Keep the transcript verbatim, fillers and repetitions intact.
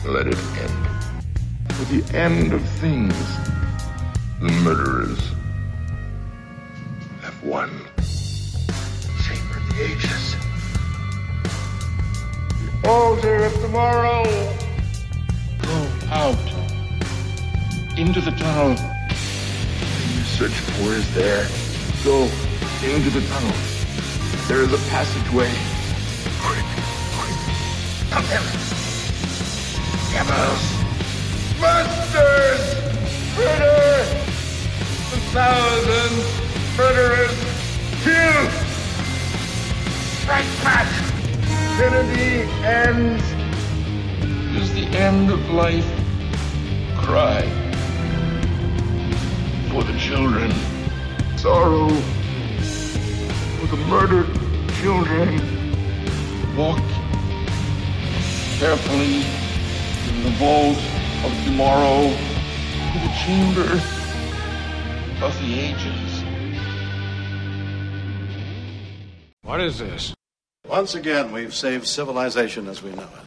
Let it end. For the end of things, the murderers have won. Chamber of the Ages. The altar of tomorrow. Go out into the tunnel. What you search for is there. Go into the tunnel. There is a passageway. Quick, quick. Come here. Devils. Monsters. Murder. A thousand murderers. Kill. Strike back. Infinity ends. Is the end of life. Cry for the children. Sorrow for the murdered children. Walk carefully in the vault of tomorrow to the chamber of the ages. What is this? Once again, we've saved civilization as we know it.